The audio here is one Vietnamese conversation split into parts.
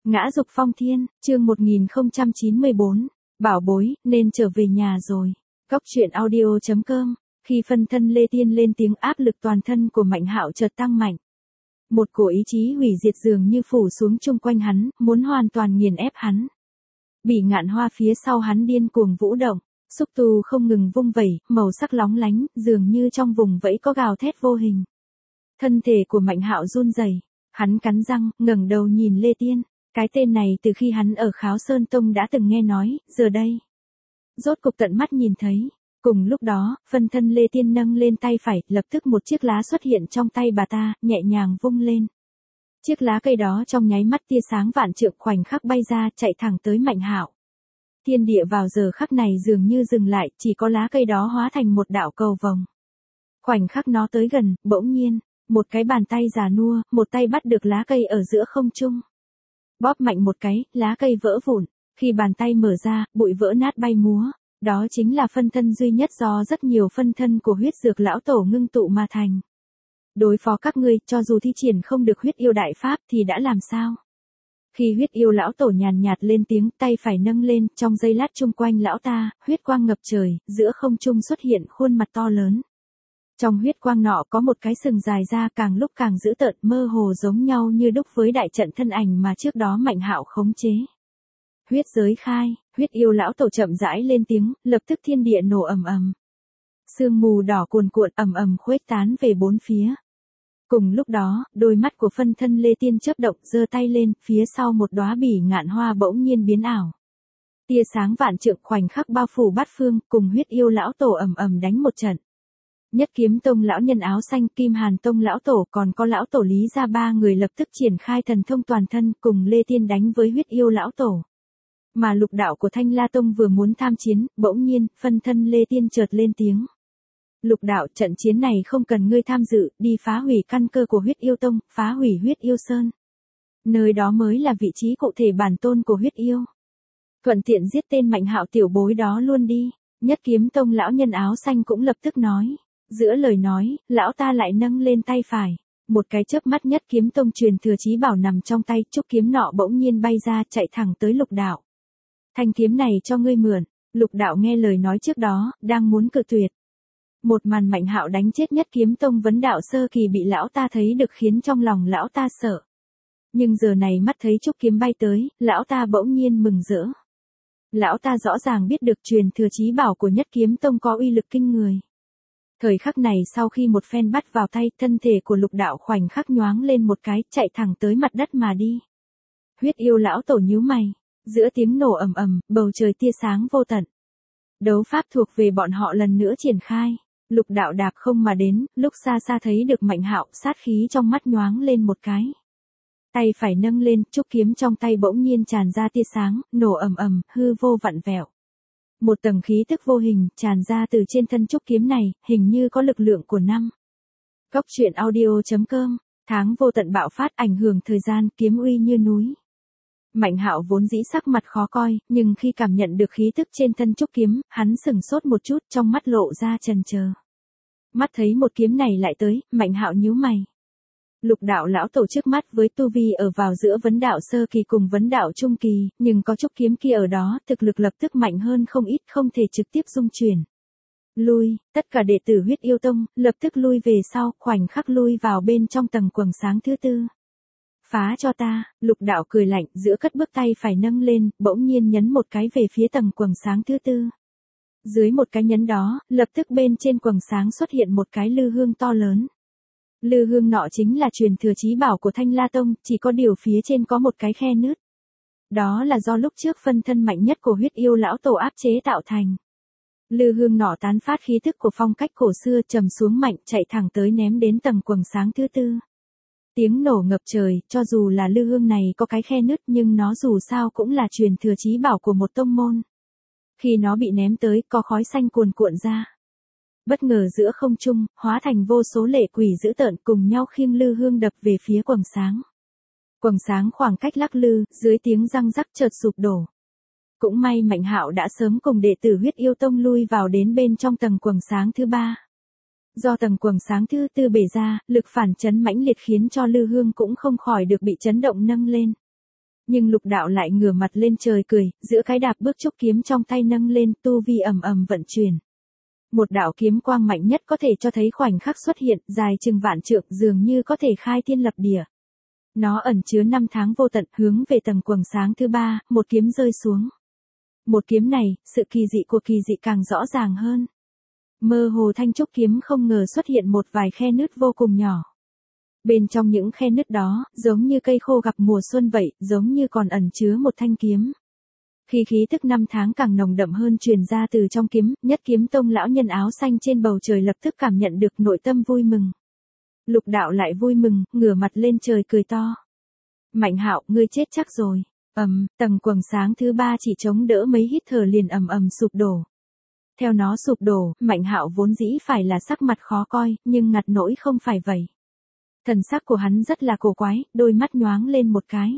Ngã dục phong thiên, chương 1094, bảo bối, nên trở về nhà rồi. Góc truyện audio.com, khi phân thân Lê Tiên lên tiếng áp lực toàn thân của Mạnh Hạo chợt tăng mạnh. Một cổ ý chí hủy diệt dường như phủ xuống chung quanh hắn, muốn hoàn toàn nghiền ép hắn. Bỉ ngạn hoa phía sau hắn điên cuồng vũ động, xúc tu không ngừng vung vẩy, màu sắc lóng lánh, dường như trong vùng vẫy có gào thét vô hình. Thân thể của Mạnh Hạo run rẩy, hắn cắn răng, ngẩng đầu nhìn Lê Tiên. Cái tên này từ khi hắn ở Kháo Sơn Tông đã từng nghe nói, giờ đây. Rốt cục tận mắt nhìn thấy. Cùng lúc đó, phân thân Lê Tiên nâng lên tay phải, lập tức một chiếc lá xuất hiện trong tay bà ta, nhẹ nhàng vung lên. Chiếc lá cây đó trong nháy mắt tia sáng vạn trượng khoảnh khắc bay ra, chạy thẳng tới Mạnh Hạo. Thiên địa vào giờ khắc này dường như dừng lại, chỉ có lá cây đó hóa thành một đạo cầu vồng. Khoảnh khắc nó tới gần, bỗng nhiên, một cái bàn tay già nua, một tay bắt được lá cây ở giữa không trung. Bóp mạnh một cái, lá cây vỡ vụn, khi bàn tay mở ra, bụi vỡ nát bay múa, đó chính là phân thân duy nhất do rất nhiều phân thân của huyết dược lão tổ ngưng tụ mà thành. Đối phó các ngươi, cho dù thi triển không được huyết yêu đại pháp thì đã làm sao? Khi huyết yêu lão tổ nhàn nhạt lên tiếng, tay phải nâng lên, trong giây lát chung quanh lão ta, huyết quang ngập trời, giữa không trung xuất hiện khuôn mặt to lớn. Trong huyết quang nọ có một cái sừng dài ra càng lúc càng dữ tợn, mơ hồ giống nhau như đúc với đại trận thân ảnh mà trước đó Mạnh Hạo khống chế. Huyết giới khai, huyết yêu lão tổ chậm rãi lên tiếng, lập tức thiên địa nổ ầm ầm. Sương mù đỏ cuồn cuộn ầm ầm khuếch tán về bốn phía. Cùng lúc đó, đôi mắt của phân thân Lê Tiên chớp động, giơ tay lên, phía sau một đóa bỉ ngạn hoa bỗng nhiên biến ảo. Tia sáng vạn trượng khoảnh khắc bao phủ bát phương, cùng huyết yêu lão tổ ầm ầm đánh một trận. Nhất Kiếm Tông lão nhân áo xanh, Kim Hàn Tông lão tổ, còn có lão tổ Lý gia, ba người lập tức triển khai thần thông toàn thân, cùng Lê Tiên đánh với huyết yêu lão tổ. Mà lục đạo của Thanh La Tông vừa muốn tham chiến, bỗng nhiên, phân thân Lê Tiên chợt lên tiếng. Lục đạo, trận chiến này không cần ngươi tham dự, đi phá hủy căn cơ của huyết yêu tông, phá hủy huyết yêu sơn. Nơi đó mới là vị trí cụ thể bản tôn của huyết yêu. Thuận tiện giết tên Mạnh Hạo tiểu bối đó luôn đi. Nhất Kiếm Tông lão nhân áo xanh cũng lập tức nói. Giữa lời nói, lão ta lại nâng lên tay phải. Một cái chớp mắt Nhất Kiếm Tông truyền thừa chí bảo nằm trong tay, trúc kiếm nọ bỗng nhiên bay ra, chạy thẳng tới lục đạo. Thanh kiếm này cho ngươi mượn. Lục đạo nghe lời nói trước đó, đang muốn cự tuyệt. Một màn Mạnh Hạo đánh chết Nhất Kiếm Tông vấn đạo sơ kỳ bị lão ta thấy được khiến trong lòng lão ta sợ. Nhưng giờ này mắt thấy trúc kiếm bay tới, lão ta bỗng nhiên mừng rỡ. Lão ta rõ ràng biết được truyền thừa chí bảo của Nhất Kiếm Tông có uy lực kinh người. Thời khắc này sau khi một phen bắt vào tay, thân thể của lục đạo khoảnh khắc nhoáng lên một cái, chạy thẳng tới mặt đất mà đi. Huyết yêu lão tổ nhíu mày, giữa tiếng nổ ầm ầm, bầu trời tia sáng vô tận. Đấu pháp thuộc về bọn họ lần nữa triển khai. Lục đạo đạp không mà đến, lúc xa xa thấy được Mạnh Hạo, sát khí trong mắt nhoáng lên một cái. Tay phải nâng lên, trúc kiếm trong tay bỗng nhiên tràn ra tia sáng, nổ ầm ầm, hư vô vặn vẹo. Một tầng khí tức vô hình tràn ra từ trên thân trúc kiếm này, hình như có lực lượng của năm. Góc truyện audio.com, tháng vô tận bạo phát ảnh hưởng thời gian, kiếm uy như núi. Mạnh Hạo vốn dĩ sắc mặt khó coi, nhưng khi cảm nhận được khí tức trên thân trúc kiếm, hắn sừng sốt một chút, trong mắt lộ ra chần chờ. Mắt thấy một kiếm này lại tới, Mạnh Hạo nhíu mày. Lục đạo lão tổ trước mắt với tu vi ở vào giữa vấn đạo sơ kỳ cùng vấn đạo trung kỳ, nhưng có trúc kiếm kia ở đó, thực lực lập tức mạnh hơn không ít, không thể trực tiếp dung chuyển. Lui, tất cả đệ tử huyết yêu tông, lập tức lui về sau, khoảnh khắc lui vào bên trong tầng quầng sáng thứ tư. Phá cho ta, lục đạo cười lạnh, giữa cất bước tay phải nâng lên, bỗng nhiên nhấn một cái về phía tầng quầng sáng thứ tư. Dưới một cái nhấn đó, lập tức bên trên quầng sáng xuất hiện một cái lư hương to lớn. Lư hương nọ chính là truyền thừa chí bảo của Thanh La Tông, chỉ có điều phía trên có một cái khe nứt. Đó là do lúc trước phân thân mạnh nhất của huyết yêu lão tổ áp chế tạo thành. Lư hương nọ tán phát khí tức của phong cách cổ xưa, trầm xuống mạnh, chạy thẳng tới ném đến tầng quầng sáng thứ tư. Tiếng nổ ngập trời, cho dù là lư hương này có cái khe nứt nhưng nó dù sao cũng là truyền thừa chí bảo của một tông môn. Khi nó bị ném tới, có khói xanh cuồn cuộn ra. Bất ngờ giữa không trung, hóa thành vô số lệ quỷ dữ tợn cùng nhau khiêng lư hương đập về phía quầng sáng. Quầng sáng khoảng cách lắc lư, dưới tiếng răng rắc chợt sụp đổ. Cũng may Mạnh Hạo đã sớm cùng đệ tử huyết yêu tông lui vào đến bên trong tầng quầng sáng thứ ba. Do tầng quầng sáng thứ tư bể ra, lực phản chấn mãnh liệt khiến cho lư hương cũng không khỏi được bị chấn động nâng lên. Nhưng Lục Đạo lại ngửa mặt lên trời cười, giữa cái đạp bước trúc kiếm trong tay nâng lên, tu vi ầm ầm vận chuyển. Một đạo kiếm quang mạnh nhất có thể cho thấy khoảnh khắc xuất hiện, dài chừng vạn trượng, dường như có thể khai thiên lập địa. Nó ẩn chứa năm tháng vô tận, hướng về tầng quầng sáng thứ 3, một kiếm rơi xuống. Một kiếm này, sự kỳ dị của kỳ dị càng rõ ràng hơn. Mơ hồ thanh trúc kiếm không ngờ xuất hiện một vài khe nứt vô cùng nhỏ. Bên trong những khe nứt đó, giống như cây khô gặp mùa xuân vậy, giống như còn ẩn chứa một thanh kiếm. Khi khí tức năm tháng càng nồng đậm hơn truyền ra từ trong kiếm, Nhất Kiếm Tông lão nhân áo xanh trên bầu trời lập tức cảm nhận được nội tâm vui mừng. Lục Đạo lại vui mừng, ngửa mặt lên trời cười to. Mạnh Hạo, ngươi chết chắc rồi. Tầng quầng sáng thứ 3 chỉ chống đỡ mấy hít thở liền ầm ầm sụp đổ. Theo nó sụp đổ, Mạnh Hạo vốn dĩ phải là sắc mặt khó coi, nhưng ngặt nỗi không phải vậy. Thần sắc của hắn rất là cổ quái, đôi mắt nhoáng lên một cái.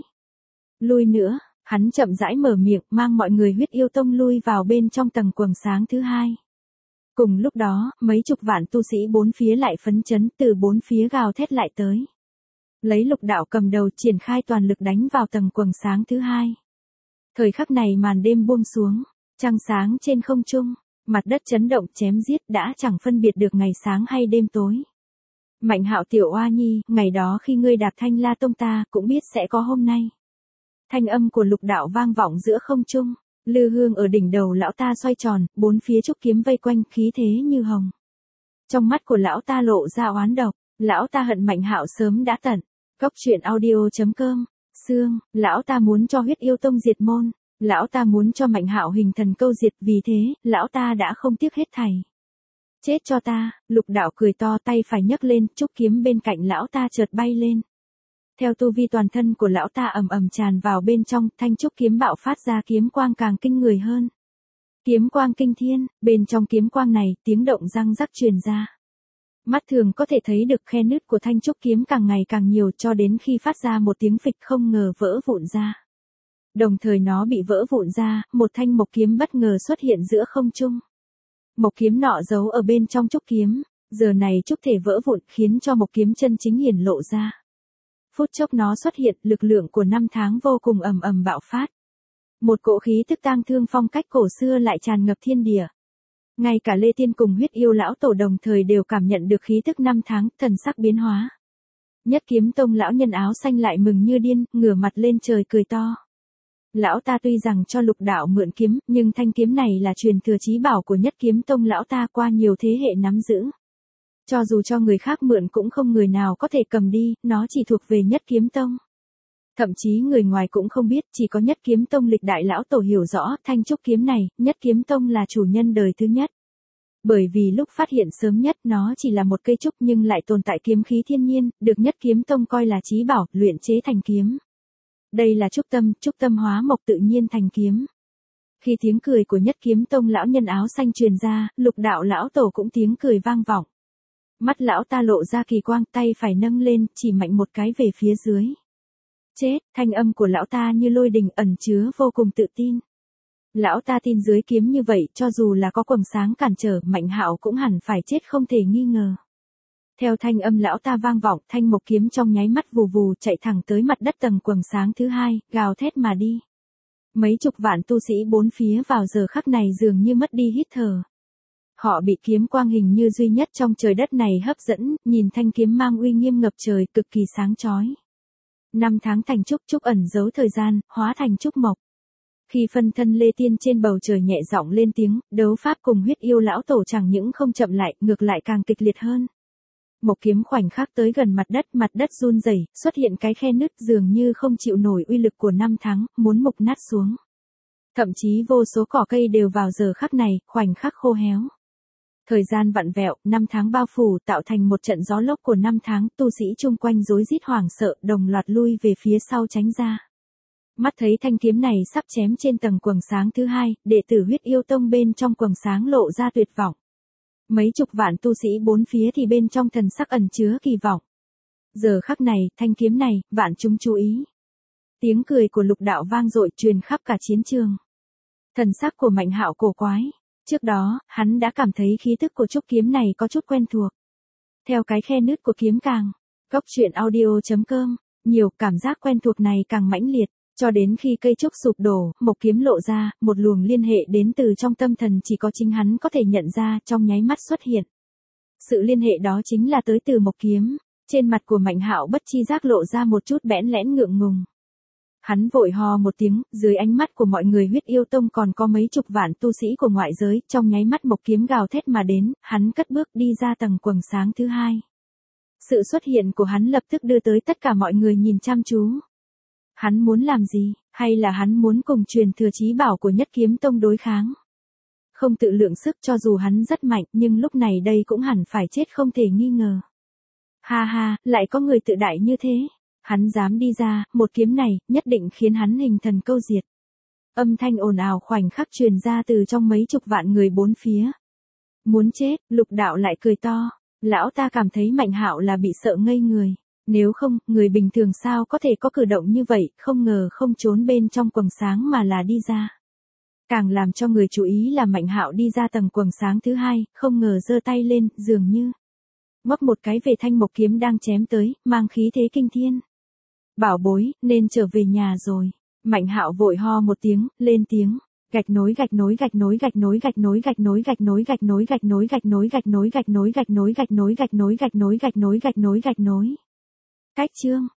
Lui nữa, hắn chậm rãi mở miệng, mang mọi người Huyết Yêu Tông lui vào bên trong tầng quầng sáng thứ 2. Cùng lúc đó, mấy chục vạn tu sĩ bốn phía lại phấn chấn, từ bốn phía gào thét lại tới. Lấy Lục Đạo cầm đầu triển khai toàn lực đánh vào tầng quầng sáng thứ 2. Thời khắc này màn đêm buông xuống, trăng sáng trên không trung, mặt đất chấn động chém giết đã chẳng phân biệt được ngày sáng hay đêm tối. Mạnh Hạo tiểu oa nhi, ngày đó khi ngươi đạp Thanh La Tông ta cũng biết sẽ có hôm nay. Thanh âm của Lục Đạo vang vọng giữa không trung, lư hương ở đỉnh đầu lão ta xoay tròn, bốn phía trúc kiếm vây quanh, khí thế như hồng. Trong mắt của lão ta lộ ra oán độc, lão ta hận Mạnh Hạo sớm đã tận. Góc truyện audio.com, Sương, lão ta muốn cho Huyết Yêu Tông diệt môn, lão ta muốn cho Mạnh Hạo hình thần câu diệt, vì thế, lão ta đã không tiếc hết thảy. Chết cho ta, Lục Đạo cười to, tay phải nhấc lên, trúc kiếm bên cạnh lão ta chợt bay lên. Theo tu vi toàn thân của lão ta ầm ầm tràn vào bên trong, thanh trúc kiếm bạo phát ra kiếm quang càng kinh người hơn. Kiếm quang kinh thiên, bên trong kiếm quang này, tiếng động răng rắc truyền ra. Mắt thường có thể thấy được khe nứt của thanh trúc kiếm càng ngày càng nhiều cho đến khi phát ra một tiếng phịch không ngờ vỡ vụn ra. Đồng thời nó bị vỡ vụn ra, một thanh mộc kiếm bất ngờ xuất hiện giữa không trung. Mộc kiếm nọ giấu ở bên trong trúc kiếm, giờ này trúc thể vỡ vụn khiến cho mộc kiếm chân chính hiển lộ ra. Phút chốc nó xuất hiện, lực lượng của năm tháng vô cùng ầm ầm bạo phát. Một cỗ khí tức tang thương phong cách cổ xưa lại tràn ngập thiên địa. Ngay cả Lê Tiên cùng Huyết Yêu lão tổ đồng thời đều cảm nhận được khí tức năm tháng, thần sắc biến hóa. Nhất Kiếm Tông lão nhân áo xanh lại mừng như điên, ngửa mặt lên trời cười to. Lão ta tuy rằng cho Lục Đạo mượn kiếm, nhưng thanh kiếm này là truyền thừa chí bảo của Nhất Kiếm Tông lão ta qua nhiều thế hệ nắm giữ. Cho dù cho người khác mượn cũng không người nào có thể cầm đi, nó chỉ thuộc về Nhất Kiếm Tông. Thậm chí người ngoài cũng không biết, chỉ có Nhất Kiếm Tông lịch đại lão tổ hiểu rõ, thanh trúc kiếm này, Nhất Kiếm Tông là chủ nhân đời thứ nhất. Bởi vì lúc phát hiện sớm nhất nó chỉ là một cây trúc nhưng lại tồn tại kiếm khí thiên nhiên, được Nhất Kiếm Tông coi là chí bảo, luyện chế thành kiếm. Đây là trúc tâm hóa mộc tự nhiên thành kiếm. Khi tiếng cười của Nhất Kiếm Tông lão nhân áo xanh truyền ra, Lục Đạo lão tổ cũng tiếng cười vang vọng. Mắt lão ta lộ ra kỳ quang, tay phải nâng lên, chỉ mạnh một cái về phía dưới. Chết, thanh âm của lão ta như lôi đình ẩn chứa vô cùng tự tin. Lão ta tin dưới kiếm như vậy, cho dù là có quầng sáng cản trở, Mạnh Hạo cũng hẳn phải chết không thể nghi ngờ. Theo thanh âm lão ta vang vọng, thanh mộc kiếm trong nháy mắt vù vù chạy thẳng tới mặt đất tầng quầng sáng thứ 2, gào thét mà đi. Mấy chục vạn tu sĩ bốn phía vào giờ khắc này dường như mất đi hít thở. Họ bị kiếm quang hình như duy nhất trong trời đất này hấp dẫn, nhìn thanh kiếm mang uy nghiêm ngập trời, cực kỳ sáng chói. Năm tháng thành trúc ẩn giấu thời gian, hóa thành trúc mộc. Khi phân thân Lê Tiên trên bầu trời nhẹ giọng lên tiếng, đấu pháp cùng Huyết Yêu lão tổ chẳng những không chậm lại, ngược lại càng kịch liệt hơn. Mộc kiếm khoảnh khắc tới gần mặt đất run rẩy, xuất hiện cái khe nứt dường như không chịu nổi uy lực của năm tháng, muốn mục nát xuống. Thậm chí vô số cỏ cây đều vào giờ khắc này, khoảnh khắc khô héo. Thời gian vặn vẹo, năm tháng bao phủ tạo thành một trận gió lốc của năm tháng, tu sĩ chung quanh rối rít hoảng sợ, đồng loạt lui về phía sau tránh ra. Mắt thấy thanh kiếm này sắp chém trên tầng quầng sáng thứ 2, đệ tử Huyết Yêu Tông bên trong quầng sáng lộ ra tuyệt vọng. Mấy chục vạn tu sĩ bốn phía thì bên trong thần sắc ẩn chứa kỳ vọng. Giờ khắc này, thanh kiếm này, vạn chúng chú ý. Tiếng cười của Lục Đạo vang dội truyền khắp cả chiến trường. Thần sắc của Mạnh Hạo cổ quái. Trước đó, hắn đã cảm thấy khí tức của trúc kiếm này có chút quen thuộc. Theo cái khe nứt của kiếm càng, góc truyện audio.com, nhiều cảm giác quen thuộc này càng mãnh liệt. Cho đến khi cây trúc sụp đổ, mộc kiếm lộ ra, một luồng liên hệ đến từ trong tâm thần chỉ có chính hắn có thể nhận ra, trong nháy mắt xuất hiện. Sự liên hệ đó chính là tới từ mộc kiếm. Trên mặt của Mạnh Hạo bất chi giác lộ ra một chút bẽn lẽn ngượng ngùng. Hắn vội hò một tiếng, dưới ánh mắt của mọi người Huyết Yêu Tông còn có mấy chục vạn tu sĩ của ngoại giới, trong nháy mắt mộc kiếm gào thét mà đến, hắn cất bước đi ra tầng quầng sáng thứ hai. Sự xuất hiện của hắn lập tức đưa tới tất cả mọi người nhìn chăm chú. Hắn muốn làm gì, hay là hắn muốn cùng truyền thừa chí bảo của Nhất Kiếm Tông đối kháng? Không tự lượng sức, cho dù hắn rất mạnh, nhưng lúc này đây cũng hẳn phải chết không thể nghi ngờ. Ha ha, lại có người tự đại như thế. Hắn dám đi ra, một kiếm này, nhất định khiến hắn hình thần câu diệt. Âm thanh ồn ào khoảnh khắc truyền ra từ trong mấy chục vạn người bốn phía. Muốn chết, Lục Đạo lại cười to. Lão ta cảm thấy Mạnh Hạo là bị sợ ngây người. Nếu không, người bình thường sao có thể có cử động như vậy, không ngờ không trốn bên trong quầng sáng mà là đi ra. Càng làm cho người chú ý là Mạnh Hạo đi ra tầng quầng sáng thứ hai, không ngờ giơ tay lên, dường như ngoắc một cái về thanh mộc kiếm đang chém tới, mang khí thế kinh thiên. Bảo bối, nên trở về nhà rồi. Mạnh Hạo vội ho một tiếng, lên tiếng. Gạch nối gạch nối gạch nối gạch nối gạch nối gạch nối gạch nối gạch nối gạch nối gạch nối gạch nối gạch nối gạch nối gạch nối gạch nối gạch nối gạch nối gạch nối gạch nối. Cách chương.